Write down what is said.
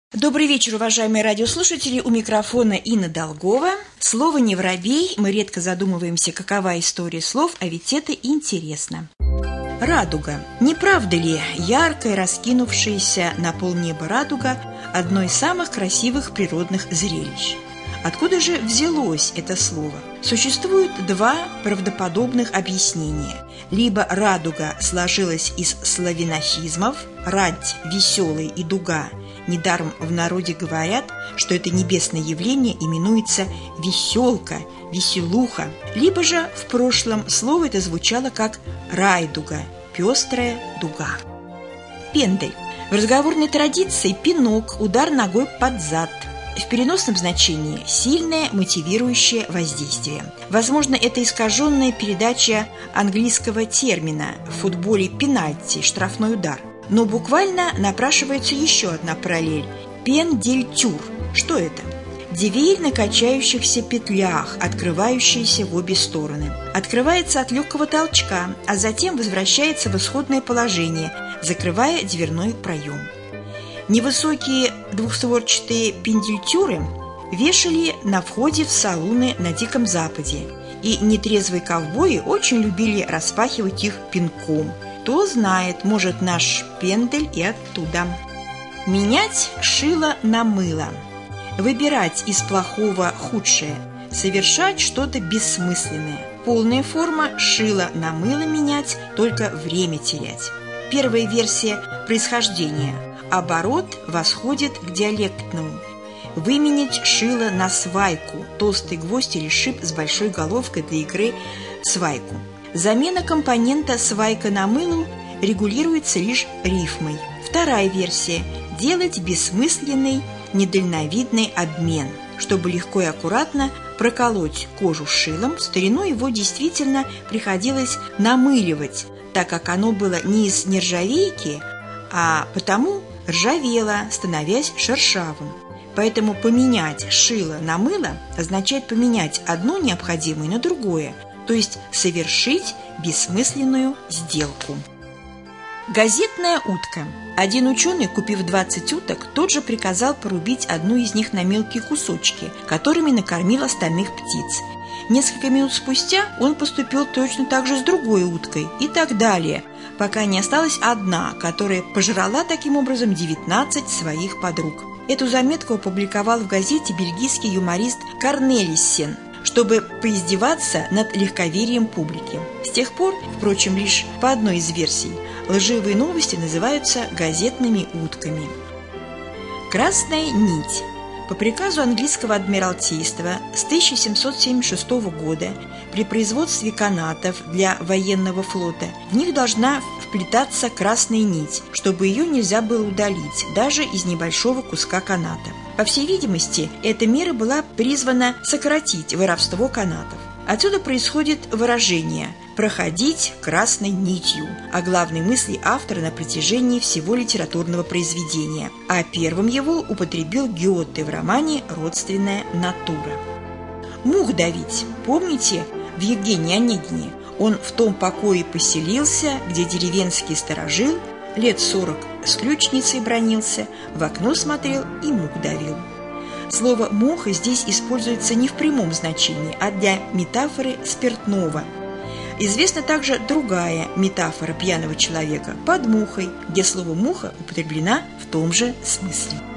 Добрый вечер, уважаемые радиослушатели. У микрофона Инна Долгова. Слово «не воробей». Мы редко задумываемся, какова история слов, а ведь это интересно. Радуга. Не правда ли яркая, раскинувшаяся на полнеба радуга – одно из самых красивых природных зрелищ? Откуда же взялось это слово? Существует два правдоподобных объяснения. Либо радуга сложилась из славянофизмов «радь», «веселый» и «дуга». Недаром в народе говорят, что это небесное явление именуется «веселка», «веселуха». Либо же в прошлом слово это звучало как «райдуга», «пестрая дуга». Пендель. В разговорной традиции пинок, удар ногой под зад. В переносном значении сильное мотивирующее воздействие. Возможно, это искаженная передача английского термина в футболе пенальти, штрафной удар. Но буквально напрашивается еще одна параллель – пендельтюр. Что это? Дверь на качающихся петлях, открывающаяся в обе стороны. Открывается от легкого толчка, а затем возвращается в исходное положение, закрывая дверной проем. Невысокие двухстворчатые пендельтюры вешали на входе в салуны на Диком Западе, и нетрезвые ковбои очень любили распахивать их пинком. Кто знает, может, наш пендель и оттуда. Менять шило на мыло. Выбирать из плохого худшее. Совершать что-то бессмысленное. Полная форма шило на мыло менять, только время терять. Первая версия происхождения. Оборот восходит к диалектному. Выменять шило на свайку. Толстый гвоздь или шип с большой головкой для игры в свайку. Замена компонента свайка на мыло регулируется лишь рифмой. Вторая версия – делать бессмысленный, недальновидный обмен. Чтобы легко и аккуратно проколоть кожу шилом, в старину его действительно приходилось намыливать, так как оно было не из нержавейки, а потому ржавело, становясь шершавым. Поэтому поменять шило на мыло означает поменять одно необходимое на другое, то есть совершить бессмысленную сделку. Газетная утка. Один ученый, купив 20 уток, тот же приказал порубить одну из них на мелкие кусочки, которыми накормил остальных птиц. Несколько минут спустя он поступил точно так же с другой уткой и так далее, пока не осталась одна, которая пожрала таким образом 19 своих подруг. Эту заметку опубликовал в газете бельгийский юморист Корнелиссен, чтобы поиздеваться над легковерием публики. С тех пор, впрочем, лишь по одной из версий, лживые новости называются газетными утками. Красная нить. По приказу английского адмиралтейства с 1776 года при производстве канатов для военного флота в них должна вплетаться красная нить, чтобы ее нельзя было удалить даже из небольшого куска каната. По всей видимости, эта мера была призвана сократить воровство канатов. Отсюда происходит выражение «проходить красной нитью» о главной мысли автора на протяжении всего литературного произведения, а первым его употребил Гёте в романе «Родственная натура». Мух давить. Помните, в Евгении Онегине он в том покое поселился, где деревенский сторожил, лет 40 с ключницей бранился, в окно смотрел и мух давил. Слово «муха» здесь используется не в прямом значении, а для метафоры спиртного. Известна также другая метафора пьяного человека – под мухой, где слово «муха» употреблена в том же смысле.